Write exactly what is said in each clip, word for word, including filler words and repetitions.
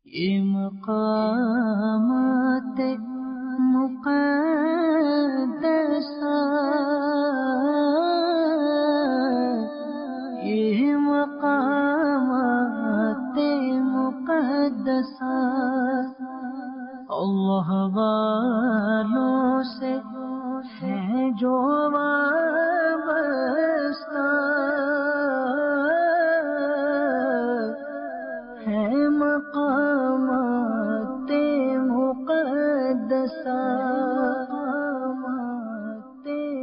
یہ مقامات مقدسہ، یہ مقامات مقدسہ اللہ والوں سے ہیں جو وابستہ، ہے مقامات مقدسہ، مقامات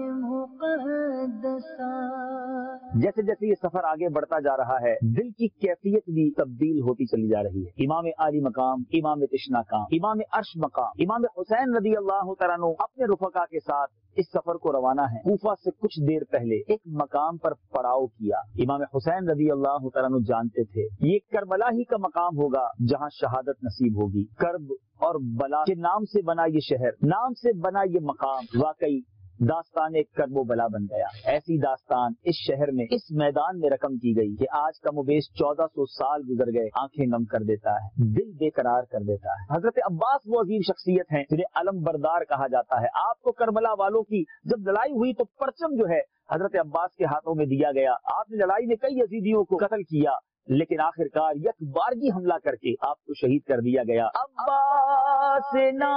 مقدسہ۔ جیسے جیسے یہ سفر آگے بڑھتا جا رہا ہے، دل کی کیفیت بھی تبدیل ہوتی چلی جا رہی ہے۔ امام عالی مقام، امام تشنا کام، امام عرش مقام، امام حسین رضی اللہ تعالیٰ عنہ اپنے رفقا کے ساتھ اس سفر کو روانہ ہیں۔ کوفہ سے کچھ دیر پہلے ایک مقام پر پڑاؤ کیا۔ امام حسین رضی اللہ تعالیٰ عنہ جانتے تھے یہ کربلا ہی کا مقام ہوگا جہاں شہادت نصیب ہوگی۔ کرب اور بلا کے نام سے بنا یہ شہر، نام سے بنا یہ مقام واقعی داستان ایک کرب و بلا بن گیا۔ ایسی داستان اس شہر میں، اس میدان میں رقم کی گئی کہ آج کم و بیش چودہ سو سال گزر گئے، آنکھیں نم کر دیتا ہے، دل بے قرار کر دیتا ہے۔ حضرت عباس وہ عظیم شخصیت ہیں جنہیں علم بردار کہا جاتا ہے۔ آپ کو کربلا والوں کی جب لڑائی ہوئی تو پرچم جو ہے حضرت عباس کے ہاتھوں میں دیا گیا۔ آپ نے لڑائی میں کئی یزیدیوں کو قتل کیا، لیکن آخر کار یک بارگی حملہ کر کے آپ کو شہید کر دیا گیا۔ عباس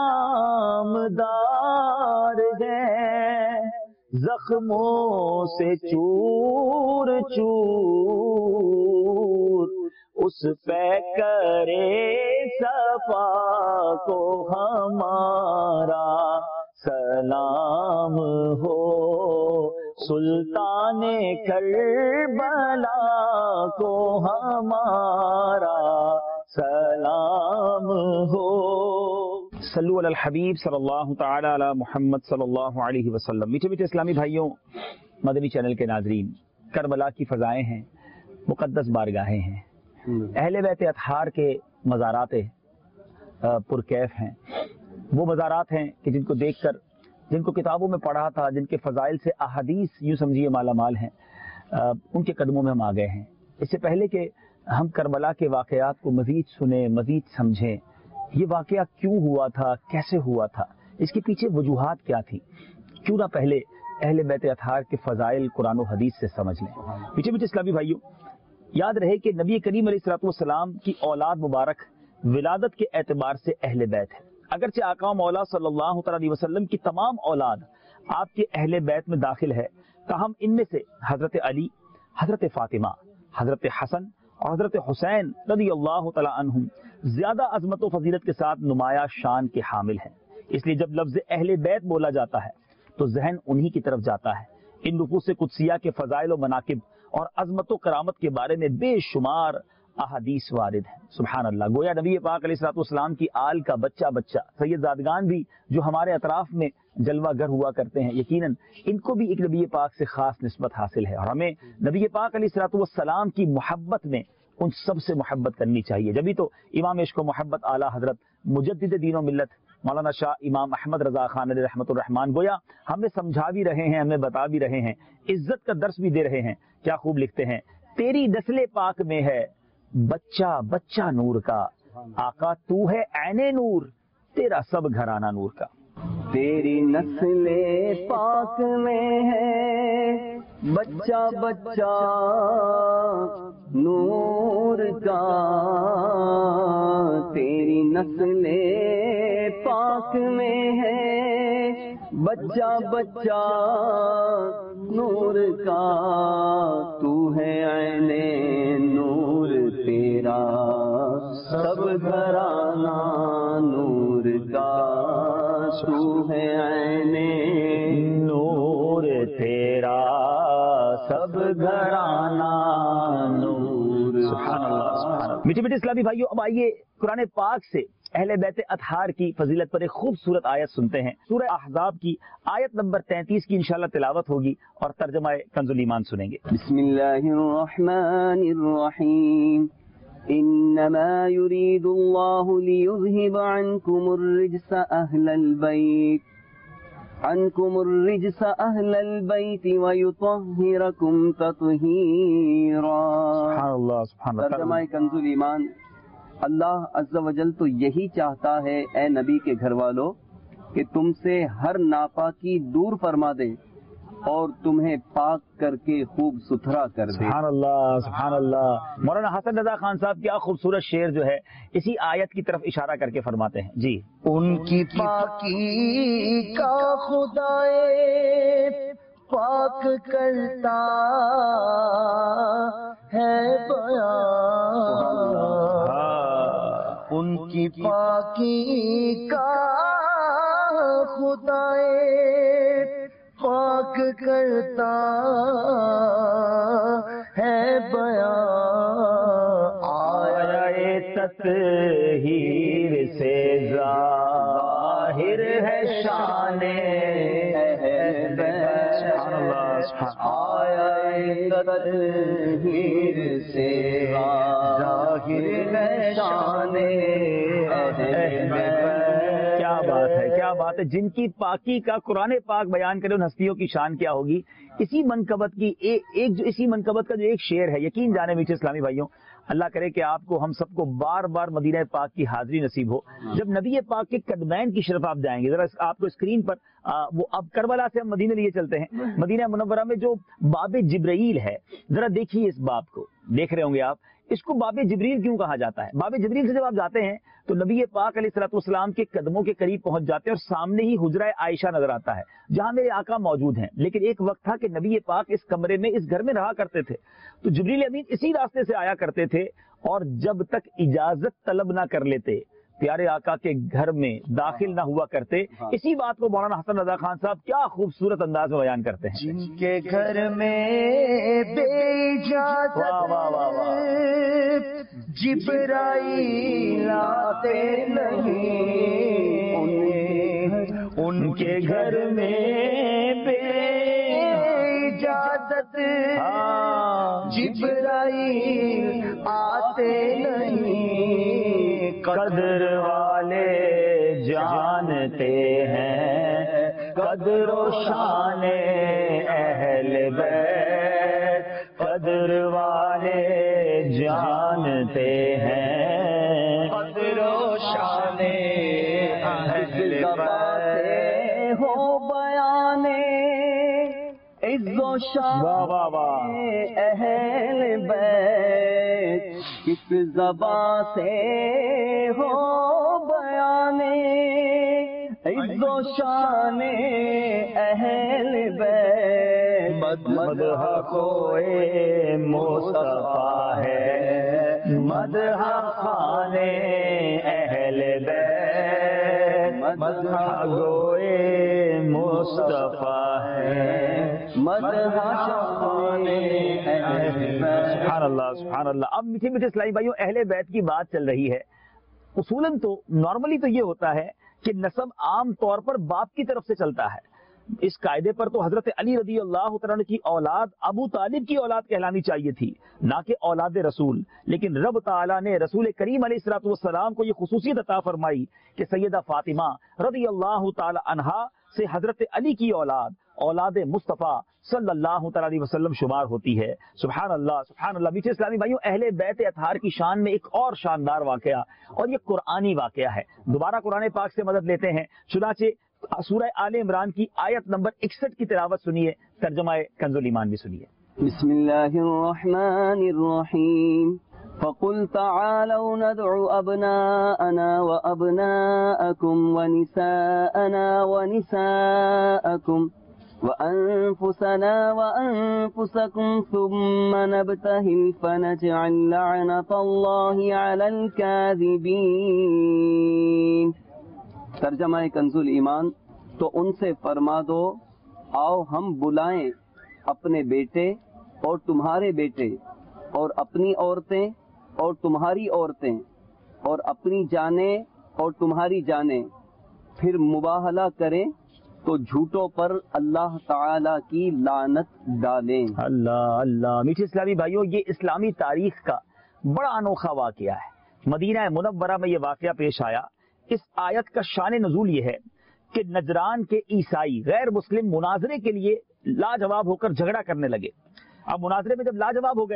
نامدار ہے، زخموں سے چور چور، اس پہ کرے صفا کو ہمارا سلام ہو، سلطان کربلا کو ہمارا سلام ہو۔ صلو علی الحبیب صلی اللہ تعالی علی محمد صلی اللہ علیہ وسلم۔ میٹھے میٹھے اسلامی بھائیوں، مدنی چینل کے ناظرین، کربلا کی فضائیں ہیں، مقدس بارگاہیں ہیں، اہل بیت اطہار کے مزارات پرکیف ہیں، وہ مزارات ہیں کہ جن کو دیکھ کر، جن کو کتابوں میں پڑھا تھا، جن کے فضائل سے احادیث یوں سمجھیے مالا مال ہیں، ان کے قدموں میں ہم آ گئے ہیں۔ اس سے پہلے کہ ہم کربلا کے واقعات کو مزید سنیں، مزید سمجھیں، یہ واقعہ کیوں ہوا تھا، کیسے ہوا تھا، اس کے پیچھے وجوہات کیا تھی، کیوں نہ پہلے اہل بیت اطہار کے فضائل قرآن و حدیث سے سمجھ لیں۔ پیچھے پیچھے اسلامی بھائیوں، یاد رہے کہ نبی کریم علیہ الصلوۃ والسلام کی اولاد مبارک ولادت کے اعتبار سے اہل بیت ہے۔ اگرچہ آقا مولا صلی اللہ علیہ وسلم کی تمام اولاد آپ کے اہل بیت میں داخل ہے، تاہم ان میں سے حضرت علی، حضرت فاطمہ، حضرت حسن اور حضرت حسین رضی اللہ تعالی عنہم زیادہ عظمت و فضیلت کے ساتھ نمایاں شان کے حامل ہیں۔ اس لیے جب لفظ اہل بیت بولا جاتا ہے تو ذہن انہی کی طرف جاتا ہے۔ ان نفوس قدسیہ کے فضائل و مناقب اور عظمت و کرامت کے بارے میں بے شمار احادیث وارد ہیں۔ سبحان اللہ، گویا نبی پاک علیہ الصلوۃ والسلام کی آل کا بچہ بچہ سید زادگان بھی جو ہمارے اطراف میں جلوہ گر ہوا کرتے ہیں، یقیناً ان کو بھی ایک نبی پاک سے خاص نسبت حاصل ہے، اور ہمیں نبی پاک علیہ الصلوۃ والسلام کی محبت میں ان سب سے محبت کرنی چاہیے۔ جبھی تو امام عشق و محبت اعلیٰ حضرت مجدد دین و ملت مولانا شاہ امام احمد رضا خان علیہ رحمۃ الرحمان گویا ہمیں سمجھا بھی رہے ہیں، ہمیں بتا بھی رہے ہیں، عزت کا درس بھی دے رہے ہیں۔ کیا خوب لکھتے ہیں، تیری نسل پاک میں ہے بچہ بچہ نور کا، آقا تو ہے عین نور، تیرا سب گھرانہ نور کا۔ تیری نسل پاک میں ہے بچہ بچہ نور کا، تیری نسل پاک میں ہے بچہ بچہ نور کا، تو ہے عین نور تیرا سب گھرانہ نور کا، تو ہے عین نور تیرا سب گھرانہ نور۔ سبحان اللہ، سبحان اللہ۔ میٹھے میٹھے اسلامی بھائیوں، اب آئیے قرآن پاک سے اہل بیت اطہار کی فضیلت پر ایک خوبصورت آیت سنتے ہیں۔ سورہ احزاب کی آیت نمبر تینتیس کی انشاءاللہ تلاوت ہوگی اور ترجمہ کنز الایمان سنیں گے۔ بسم اللہ الرحمن الرحیم، انما يريد الله ليذهب عنكم الرجس اهل البيت عنكم الرجس اهل البيت ويطهركم تطهيرا۔ سبحان اللہ، سبحان اللہ۔ ترجمہ کنز الایمان، اللہ عز و جل تو یہی چاہتا ہے اے نبی کے گھر والوں کہ تم سے ہر ناپاکی دور فرما دے اور تمہیں پاک کر کے خوب ستھرا کر دے. سبحان اللہ سبحان اللہ. مولانا حسن رضا خان صاحب کیا خوبصورت شعر جو ہے اسی آیت کی طرف اشارہ کر کے فرماتے ہیں. جی ان کی پاکی کا خدائے پاک کرتا ہے بیان، ان کی پاکی کا خدائے پاک کرتا ہے بیان. آیا تطہیر سے ظاہر ہے شان اہل بیت. آیا تطہیر سے ظاہر ہے شان اہل بیت. کیا بات ہے کیا بات ہے. جن کی پاکی کا قرآن پاک بیان کرے ان ہستیوں کی شان کیا ہوگی. اسی منقبت کی ایک جو اسی منقبت کا جو ایک شعر ہے، یقین جانے میٹھے اسلامی بھائیوں، اللہ کرے کہ آپ کو ہم سب کو بار بار مدینہ پاک کی حاضری نصیب ہو. جب نبی پاک کے قدمین کی شرف آپ جائیں گے، ذرا آپ کو اسکرین پر آ, وہ اب کربلا سے ہم مدینہ لیے چلتے ہیں. مدینہ منورہ میں جو باب جبرائیل ہے، ذرا دیکھیے اس باب کو. دیکھ رہے ہوں گے آپ، اس کو باب جبریل کیوں کہا جاتا ہے؟ باب جبریل سے جب آپ جاتے ہیں تو نبی پاک علیہ الصلوۃ والسلام کے قدموں کے قریب پہنچ جاتے ہیں اور سامنے ہی حجرہ عائشہ نظر آتا ہے جہاں میرے آقا موجود ہیں. لیکن ایک وقت تھا کہ نبی پاک اس کمرے میں اس گھر میں رہا کرتے تھے، تو جبریل امین اسی راستے سے آیا کرتے تھے، اور جب تک اجازت طلب نہ کر لیتے پیارے آقا کے گھر میں داخل نہ ہوا کرتے. اسی بات کو مولانا حسن رضا خان صاحب کیا خوبصورت انداز میں بیان کرتے ہیں. جن کے گھر میں بے اجازت واہ واہ واہ واہ. جبرائیل آتے نہیں، ان کے گھر میں بے اجازت جبرائیل آتے نہیں. قدر والے جانتے ہیں قدر و شان اہل بیت. قدر والے جانتے ہیں قدر و شان اہل بیت. ہو بیانے عز و شان اہل بیت، کس زبان سے ہو بیانے عز و شان اہل بیت. مدح کوئے مصطفیٰ ہے مدح خان اہل بیت. مدح گوئے مصطفیٰ ہے مدح شان اہل بیت. سبحان اللہ سبحان اللہ. اب میٹھے میٹھے اسلامی بھائیوں، اہل بیت کی بات چل رہی ہے. اصولاً تو نارملی تو یہ ہوتا ہے کہ نسب عام طور پر باپ کی طرف سے چلتا ہے. اس قاعدے پر تو حضرت علی رضی اللہ تعالیٰ عنہ کی اولاد ابو طالب کی اولاد کہلانی چاہیے تھی، نہ کہ اولاد رسول. لیکن رب تعالیٰ نے رسول کریم علیہ الصلوۃ والسلام کو یہ خصوصیت عطا فرمائی کہ سیدہ فاطمہ رضی اللہ تعالی عنہا سے حضرت علی کی اولاد اولاد مصطفیٰ صلی اللہ تعالی علیہ وسلم شمار ہوتی ہے. سبحان اللہ سبحان اللہ. میٹھے اسلامی بھائیوں، اہل بیت اطہار کی شان میں ایک اور شاندار واقعہ، اور یہ قرآنی واقعہ ہے. دوبارہ قرآن پاک سے مدد لیتے ہیں. چنانچہ سورہ آل عمران کی آیت نمبر اکسٹھ کی تلاوت سنیے، ترجمہ کنز الایمان بھی سنیے. بسم اللہ الرحمن الرحیم. فقل تعالوا ندعو أبناءنا وأبناءكم ونساءنا ونساءكم وأنفسنا وأنفسكم ثم نبتهل فنجعل لعنة الله على الكاذبين. ترجمہ کنز الایمان. تو ان سے فرما دو، آؤ ہم بلائیں اپنے بیٹے اور تمہارے بیٹے اور اپنی عورتیں اور تمہاری عورتیں اور اپنی جانیں اور تمہاری جانیں، پھر مباہلہ کریں تو جھوٹوں پر اللہ تعالی کی لعنت ڈالیں. اللہ اللہ. میٹھے اسلامی بھائیوں، یہ اسلامی تاریخ کا بڑا انوکھا واقعہ ہے. مدینہ منورہ میں یہ واقعہ پیش آیا. اس آیت کا شان نزول یہ ہے کہ نجران کے عیسائی غیر مسلم مناظرے کے لیے لاجواب ہو کر جھگڑا کرنے لگے. اب مناظرے میں جب لاجواب ہو گئے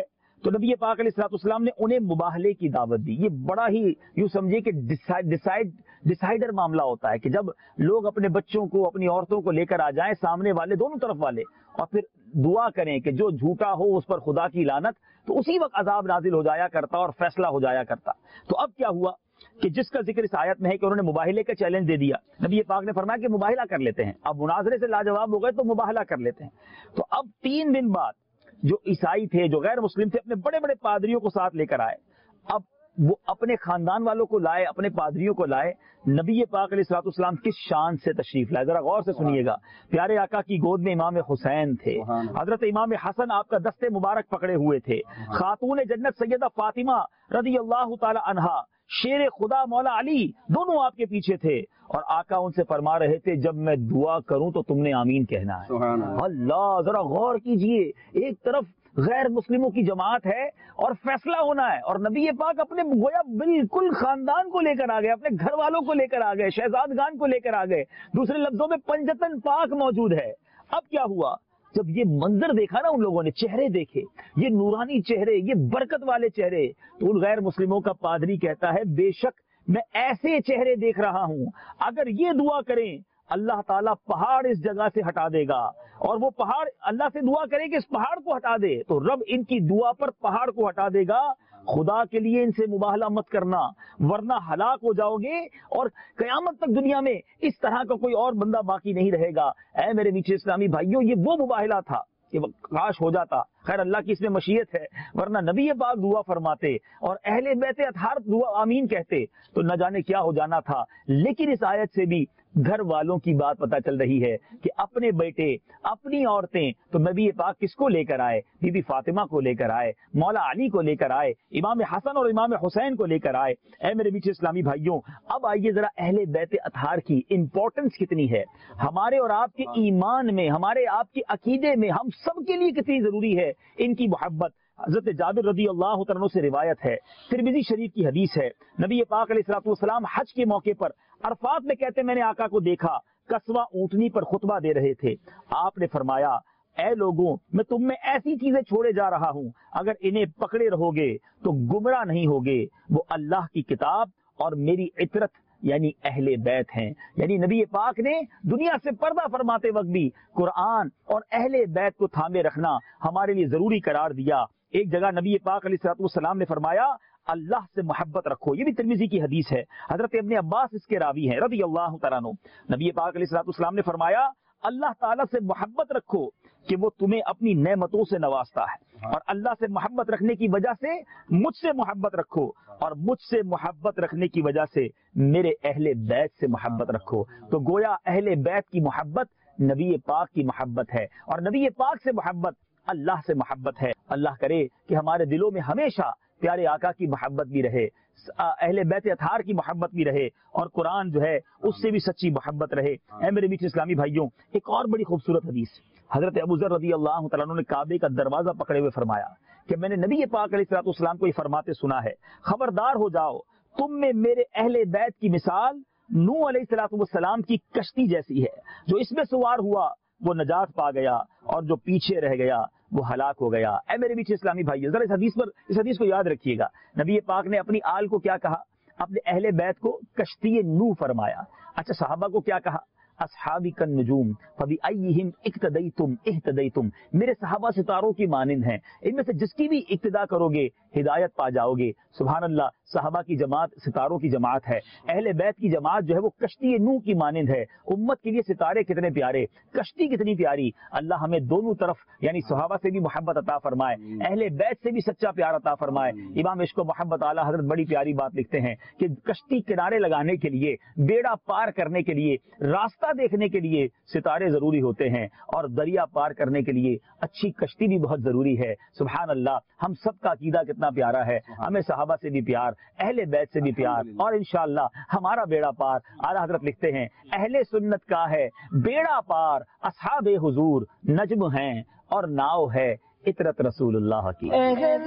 تو نبی پاک علیہ الصلوۃ والسلام نے انہیں مباہلے کی دعوت دی. یہ بڑا ہی یوں سمجھے کہ ڈیسائیڈ ڈیسائیڈر معاملہ ہوتا ہے کہ جب لوگ اپنے بچوں کو اپنی عورتوں کو لے کر آ جائیں سامنے والے دونوں طرف والے اور پھر دعا کریں کہ جو جھوٹا ہو اس پر خدا کی لعنت, تو اسی وقت عذاب نازل ہو جایا کرتا اور فیصلہ ہو جایا کرتا. تو اب کیا ہوا کہ جس کا ذکر اس آیت میں ہے کہ انہوں نے مباہلے کا چیلنج دے دیا. نبی پاک نے فرمایا کہ مباہلہ کر لیتے ہیں, اب مناظرے سے لاجواب ہو گئے تو مباہلہ کر لیتے ہیں. تو اب تین دن بعد جو عیسائی تھے, جو غیر مسلم تھے, اپنے بڑے بڑے پادریوں کو ساتھ لے کر آئے. اب وہ اپنے خاندان والوں کو لائے, اپنے پادریوں کو لائے. نبی پاک علیہ الصلوۃ والسلام کس شان سے تشریف لائے, ذرا غور سے سنیے گا. پیارے آقا کی گود میں امام حسین تھے, حضرت امام حسن آپ کا دستے مبارک پکڑے ہوئے تھے, خاتون جنت سیدہ فاطمہ رضی اللہ تعالی عنہا, شیر خدا مولا علی دونوں آپ کے پیچھے تھے. اور آقا ان سے فرما رہے تھے جب میں دعا کروں تو تم نے آمین کہنا ہے. اللہ, ذرا غور کیجئے, ایک طرف غیر مسلموں کی جماعت ہے اور فیصلہ ہونا ہے, اور نبی پاک اپنے گویا بالکل خاندان کو لے کر آ گئے, اپنے گھر والوں کو لے کر آ گئے, شہزادگان کو لے کر آ گئے. دوسرے لفظوں میں پنجتن پاک موجود ہے. اب کیا ہوا جب یہ منظر دیکھا نا ان لوگوں نے, چہرے دیکھے, یہ نورانی چہرے, یہ برکت والے چہرے, تو ان غیر مسلموں کا پادری کہتا ہے بے شک میں ایسے چہرے دیکھ رہا ہوں, اگر یہ دعا کریں اللہ تعالیٰ پہاڑ اس جگہ سے ہٹا دے گا, اور وہ پہاڑ اللہ سے دعا کرے کہ اس پہاڑ کو ہٹا دے, تو رب ان کی دعا پر پہاڑ کو ہٹا دے گا. خدا کے لیے ان سے مباہلہ مت کرنا ورنہ ہلاک ہو جاؤ گے, اور قیامت تک دنیا میں اس طرح کا کوئی اور بندہ باقی نہیں رہے گا. اے میرے میٹھے اسلامی بھائیوں, یہ وہ مباہلہ تھا کہ کاش ہو جاتا. خیر اللہ کی اس میں مشیت ہے, ورنہ نبی پاک دعا فرماتے اور اہل بیت اطہار دعا آمین کہتے تو نہ جانے کیا ہو جانا تھا. لیکن اس آیت سے بھی گھر والوں کی بات پتہ چل رہی ہے کہ اپنے بیٹے, اپنی عورتیں, تو نبی پاک کس کو لے کر آئے, بی بی فاطمہ کو لے کر آئے, مولا علی کو لے کر آئے, امام حسن اور امام حسین کو لے کر آئے. اے میرے میٹھے اسلامی بھائیوں, اب آئیے ذرا اہل بیت اطہار کی امپورٹنس کتنی ہے ہمارے اور آپ کے ایمان میں, ہمارے آپ کے عقیدے میں, ہم سب کے لیے کتنی ضروری ہے ان کی محبت. حضرت جابر رضی اللہ عنہ سے روایت ہے, ترمذی شریف کی حدیث ہے, نبی پاک علیہ الصلوۃ والسلام حج کے موقع پر عرفات میں کہتے میں نے آقا کو دیکھا کسوہ اونٹنی پر خطبہ دے رہے تھے. آپ نے فرمایا اے لوگوں, میں تم میں ایسی چیزیں چھوڑے جا رہا ہوں, اگر انہیں پکڑے رہو گے تو گمراہ نہیں ہوگے. وہ اللہ کی کتاب اور میری عطرت یعنی اہل بیت ہیں. یعنی نبی پاک نے دنیا سے پردہ فرماتے وقت بھی قرآن اور اہل بیت کو تھامے رکھنا ہمارے لیے ضروری قرار دیا. ایک جگہ نبی پاک علیہ الصلوۃ والسلام نے فرمایا اللہ سے محبت رکھو. یہ بھی ترمذی کی حدیث ہے, حضرت ابن عباس اس کے راوی ہیں رضی اللہ تعالیٰ عنہ. نبی پاک علیہ الصلوۃ والسلام نے فرمایا اللہ تعالیٰ سے محبت رکھو کہ وہ تمہیں اپنی نعمتوں سے نوازتا ہے, اور اللہ سے محبت رکھنے کی وجہ سے مجھ سے محبت رکھو, اور مجھ سے محبت رکھنے کی وجہ سے میرے اہل بیت سے محبت رکھو. تو گویا اہل بیت کی محبت نبی پاک کی محبت ہے, اور نبی پاک سے محبت اللہ سے محبت ہے. اللہ کرے کہ ہمارے دلوں میں ہمیشہ پیارے آقا کی محبت بھی رہے, اہل بیت اطہار کی محبت بھی رہے, اور قرآن جو ہے اس سے بھی سچی محبت رہے. اے میرے میٹھے اسلامی بھائیوں, ایک اور بڑی خوبصورت حدیث, حضرت ابو ذر رضی اللہ تعالیٰ عنہ نے کعبے کا دروازہ پکڑے ہوئے فرمایا کہ میں نے نبی پاک علیہ الصلوۃ والسلام کو یہ فرماتے سنا ہے, خبردار ہو جاؤ, تم میں میرے اہل بیت کی مثال نوح علیہ الصلوۃ والسلام کی کشتی جیسی ہے, جو اس میں سوار ہوا وہ نجات پا گیا, اور جو پیچھے رہ گیا وہ ہلاک ہو گیا. اے میرے میٹھے اسلامی بھائیو, ذرا اس حدیث پر اس حدیث کو یاد رکھیے گا. نبی پاک نے اپنی آل کو کیا کہا, اپنے اہل بیت کو کشتی نوح فرمایا. اچھا صحابہ کو کیا کہا, اصحابی کن نجوم فبأیہم اقتدیتم اہتدیتم, میرے صحابہ ستاروں کی مانند ہیں, ان میں سے جس کی بھی اقتدا کرو گے ہدایت پا جاؤ گے. سبحان اللہ, صحابہ کی جماعت ستاروں کی جماعت ہے, اہل بیت کی جماعت جو ہے وہ کشتی نوح کی مانند ہے. امت کے لیے ستارے کتنے پیارے, کشتی کتنی پیاری. اللہ ہمیں دونوں طرف یعنی صحابہ سے بھی محبت عطا فرمائے, اہل بیت سے بھی سچا پیار عطا فرمائے. امام عشق و محبت اعلیٰ حضرت بڑی پیاری بات لکھتے ہیں کہ کشتی کنارے لگانے کے لیے, بیڑا پار کرنے کے لیے, راستہ دیکھنے کے لیے ستارے ضروری ہوتے ہیں, اور دریا پار کرنے کے لیے اچھی کشتی بھی بہت ضروری ہے. سبحان اللہ, ہم سب کا عقیدہ کتنا پیارا ہے, ہمیں صحابہ سے بھی پیار, اہل بیت سے بھی پیار, اور انشاءاللہ ہمارا بیڑا پار. اعلیٰ حضرت لکھتے ہیں اہل سنت کا ہے بیڑا پار, اصحاب حضور نجم ہیں اور ناؤ ہے عطرت رسول اللہ کی. اہل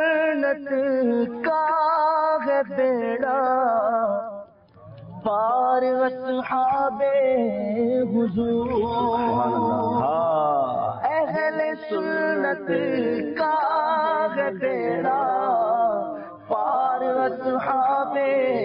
سنت کا ہے بیڑا پار پار اصحاب حضور، اہل سنت کا ہے بیڑا پار اصحاب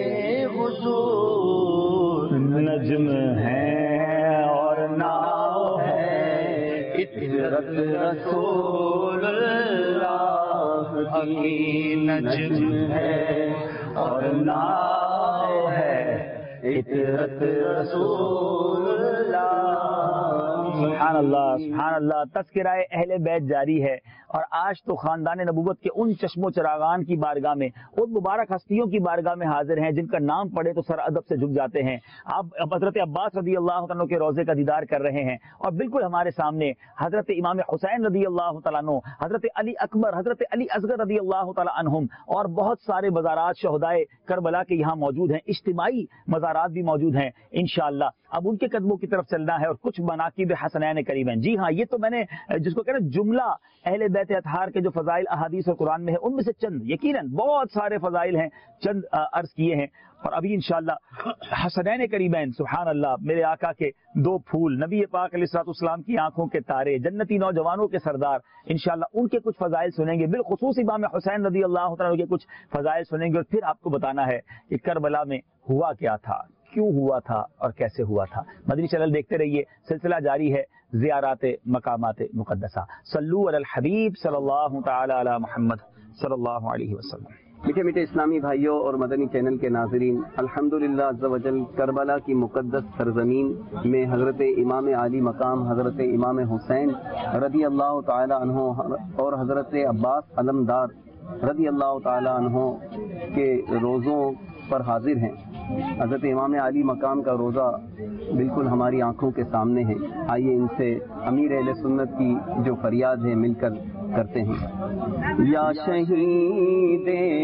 حضور، نجم ہے اور ناؤ ہے عطرت رسول اللہ کی، نجم ہے اور ناؤ ہے عطرت رسول اللہ۔ سبحان اللہ سبحان اللہ، تذکرہ اہل بیت جاری ہے، اور آج تو خاندان نبوت کے ان چشم و چراغان کی بارگاہ میں، ان مبارک ہستیوں کی بارگاہ میں حاضر ہیں جن کا نام پڑھے تو سر ادب سے جھک جاتے ہیں۔ آپ حضرت عباس رضی اللہ عنہ کے روضے کا دیدار کر رہے ہیں، اور بالکل ہمارے سامنے حضرت امام حسین رضی اللہ تعالیٰ عنہ، حضرت علی اکبر، حضرت علی اصغر رضی اللہ تعالیٰ عنہم، اور بہت سارے مزارات شہدائے کربلا کے یہاں موجود ہیں، اجتماعی مزارات بھی موجود ہیں۔ انشاءاللہ اب ان کے قدموں کی طرف چلنا ہے اور کچھ مناقب حسنین کریمین۔ جی ہاں، یہ تو میں نے جس کو کہنا جملہ اہل بیت اطہار کے جو فضائل احادیث اور قرآن میں ہے ان میں سے چند، یقیناً بہت سارے فضائل ہیں، چند عرض کیے ہیں، اور ابھی انشاءاللہ حسنین کریمین سبحان اللہ، میرے آقا کے دو پھول، نبی پاک علیہ الصلوۃ والسلام کی آنکھوں کے تارے، جنتی نوجوانوں کے سردار، انشاءاللہ ان کے کچھ فضائل سنیں گے، بالخصوص امام حسین رضی اللہ تعالیٰ کے کچھ فضائل سنیں گے، اور پھر آپ کو بتانا ہے کہ کربلا میں ہوا کیا تھا، کیوں ہوا تھا اور کیسے ہوا تھا۔ مدنی چینل دیکھتے رہیے، سلسلہ جاری ہے زیارات مقامات مقدسہ۔ صلو علی الحبیب صلی اللہ تعالی علی محمد صلی اللہ علیہ وسلم۔ میٹھے میٹھے اسلامی بھائیوں اور مدنی چینل کے ناظرین، الحمدللہ عز و جل کربلا کی مقدس سرزمین میں حضرت امام عالی مقام حضرت امام حسین رضی اللہ تعالی عنہ اور حضرت عباس علمدار رضی اللہ تعالی عنہ کے روزوں پر حاضر ہیں۔ حضرت امام علی مقام کا روزہ بالکل ہماری آنکھوں کے سامنے ہے، آئیے ان سے امیر اہل سنت کی جو فریاد ہے مل کر کرتے ہیں۔ یا شہید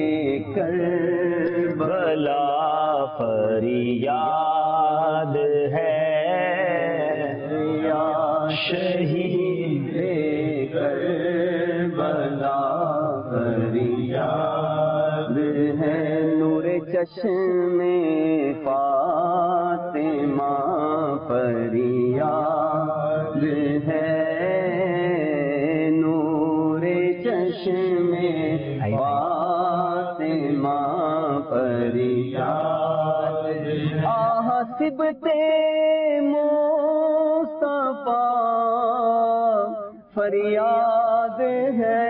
کربلا فریاد ہے، یا شہید کربلا فریاد ہے، نور چشم فاطمہ فریاد ہے، نور چشم فاطمہ فریاد ہے، آصبتے مصطفیٰ فریاد ہے،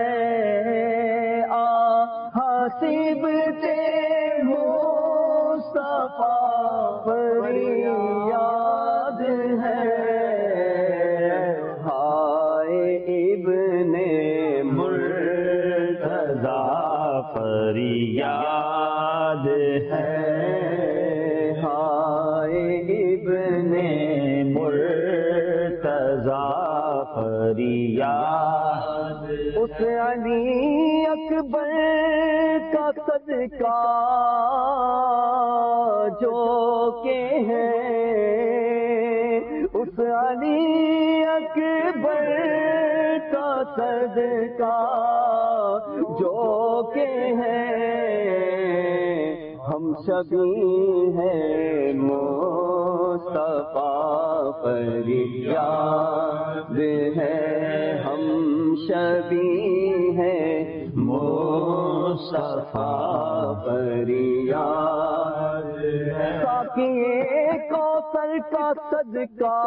آصبتے فریاد ہے، ہائے ابن مرتضیٰ فریاد ہے، ہائے ابن مرتضیٰ فریاد، اس علی اکبر کا صدقہ جو کہ ہے، اس علی اکبر کا صدقہ جو کہ ہے، ہم شبی ہیں مصطفیٰ فریاد ہے، ہم شبی ہیں مصطفیٰ فریاد ہے، ساقی کوثر کا صدقہ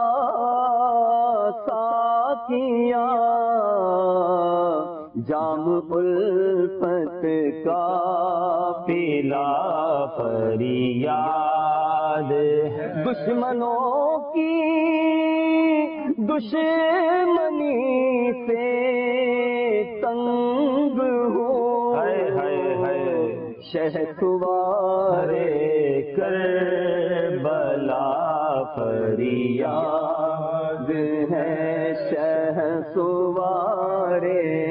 ساقیاں، جام الفت کا پیلا فریاد ہے، دشمنوں کی دشمنی سے تنگ ہو، شہسوار کربلا فریاد ہے، شہسوار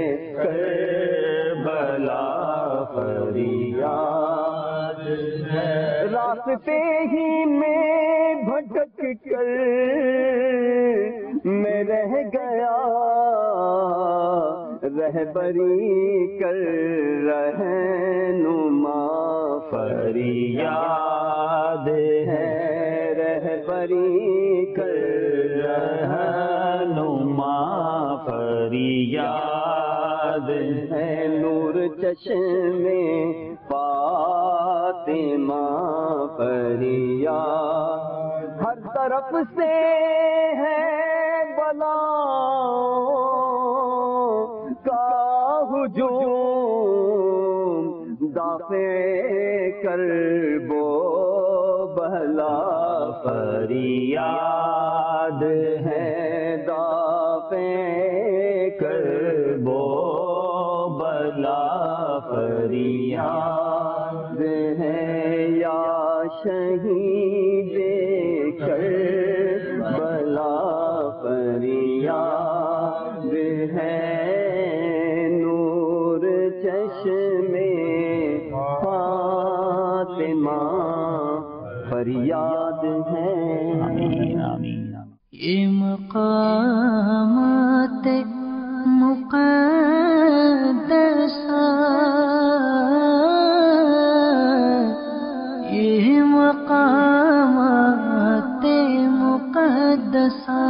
کربلا فریاد ہے، راستے ہی میں بھٹک کر میں رہ گیا، رہبری کر رہنما فریاد ہے، بری کر رہنما فریاد ہے نور چشمے فاطمہ فریاد ہر طرف سے ہے بلاؤں کا ہجوم دافع کرب و بلا فریاد ہے دافع کرب و بلا فریاد ہے یا شہید کربلا فریاد ہے نور چشمے فاطمہ فریاد ہے. آمین آمین. یہ مقامات مقدسہ یہ مقامات مقدسہ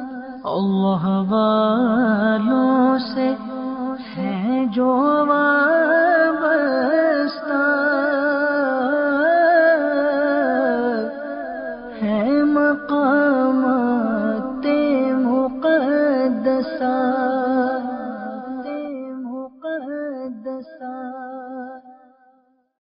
اللہ والوں سے ہے جو